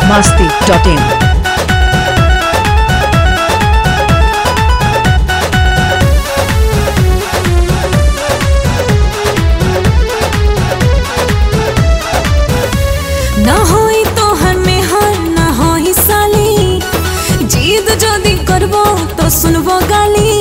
biharmasti.in ना होई तोहर में हर ना होई साली जीद जदी करबो तो सुनबो गाली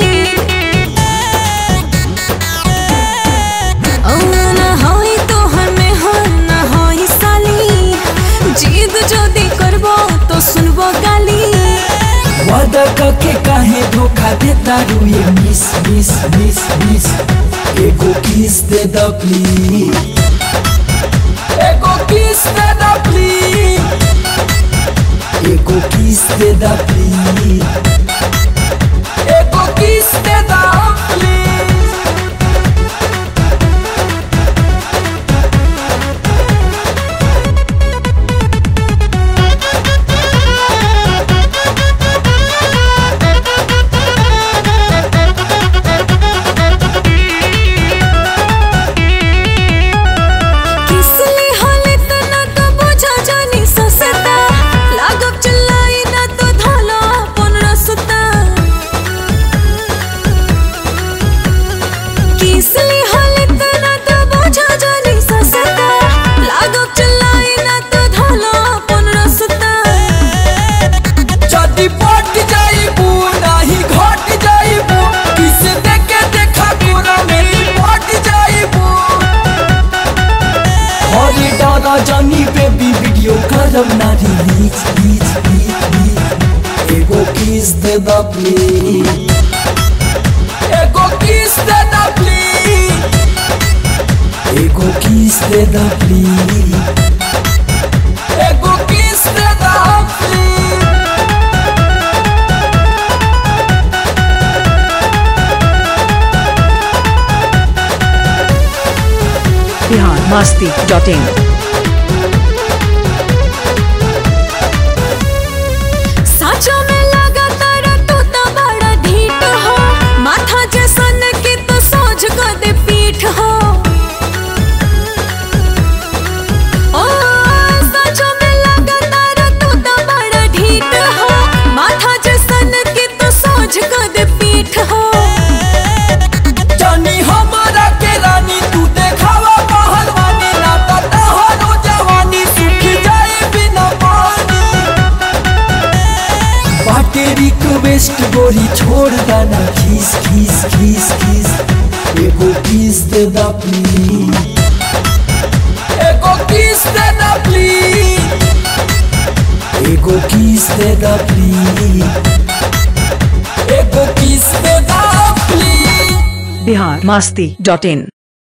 ना होई तोहर में हर ना होई साली जीद जदी करबो तो सुनबो गाली वादा करके काहे धोखा देता रुए मिस मिस मिस मिस एगो किस दे द प्लीज एगो किस दे द प्लीज एगो किस दे द प्लीज एगो किस दे द प्लीज जानी बेबी वीडियो करब ना रिलीज प्लीज प्लीज एगो किस दे द प्लीज एगो किस दे द प्लीज एगो किस दे द प्लीज एगो किस दे द प्लीज biharmasti.in रिक्वेस्ट गोरी छोड़ देना खीस खीस खीस खीस एगो किस दे द प्लीज एगो किस दे द प्लीज एगो किस दे द प्लीज एगो किस दे द प्लीज biharmasti.in